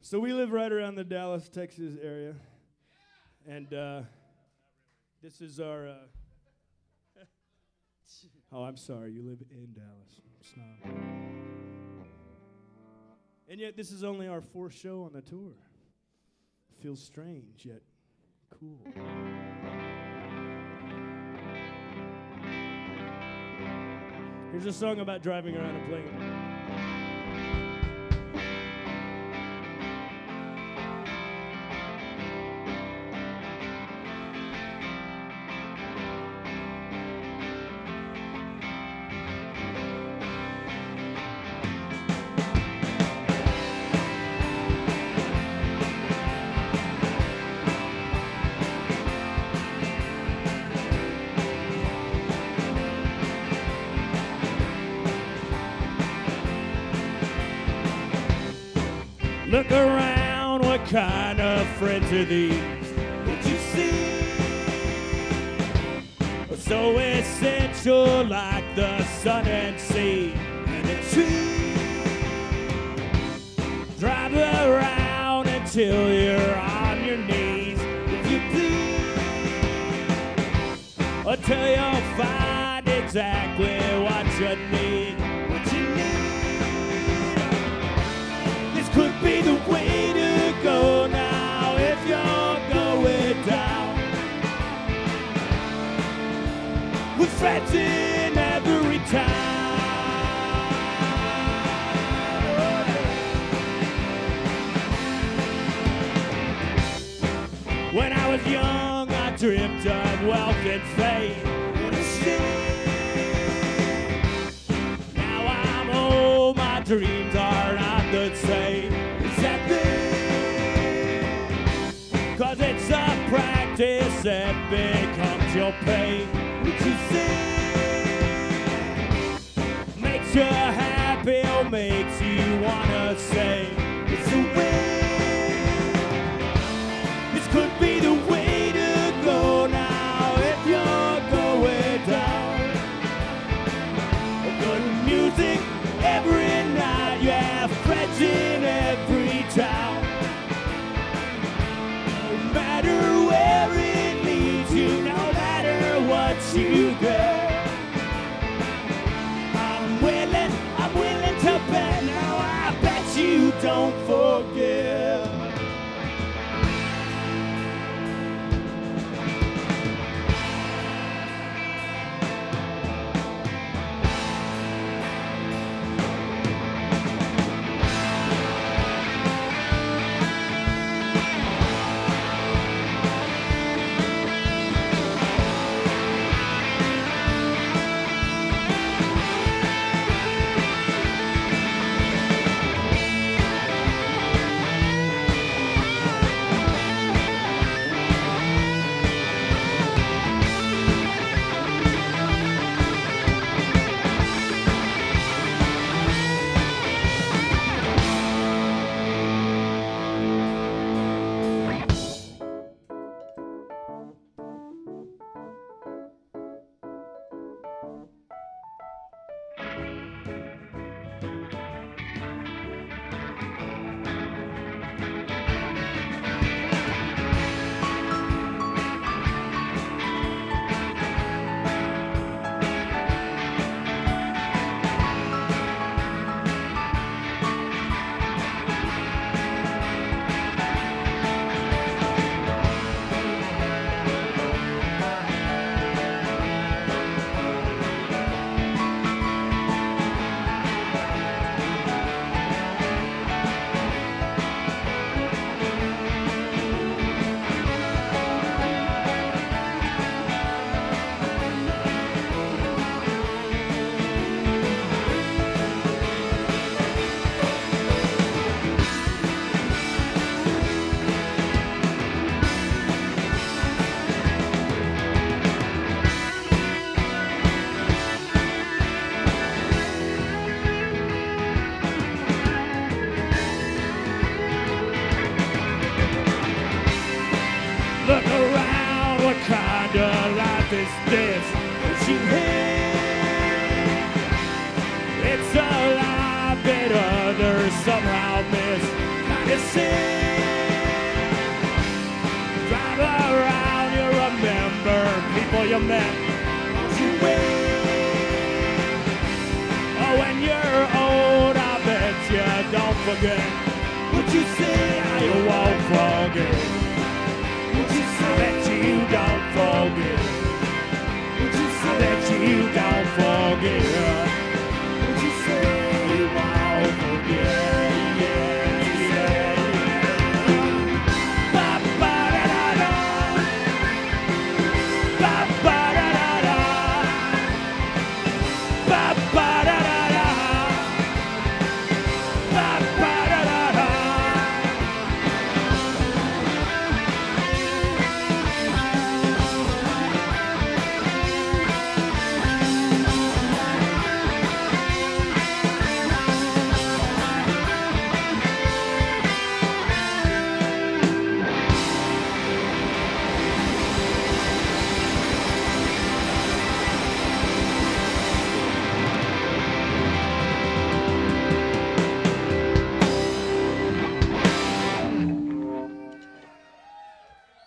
So we live right around the Dallas, Texas area, and this is our. Oh, I'm sorry. You live in Dallas. Snob. And yet, this is only our fourth show on the tour. Feels strange yet cool. Here's a song about driving around and playing it. Look around, what kind of friends are these that you see? So essential like the sun and sea and the tree. Drive around until you're on your knees, if you please, until you'll find exactly what you need. Could be the way to go now if you're going down. With friends in every town. When I was young, I dreamt of wealth and fame. What a shame. Now I'm old, my dreams are not the same. Cause it's a practice that becomes your pain. What you say makes you happy or makes you wanna say it's a way. This could be the way to go now if you're going down. Good music every night, you have friends in every town. No matter where it leads you, no matter what you get. I'm willing to bet, now I bet you don't forget. Look around, what kind of life is this that you live? It's a life that others somehow miss. Kind of sin. you met. Won't you wait? Oh, when you're old, I bet you don't forget what you say. I won't forget.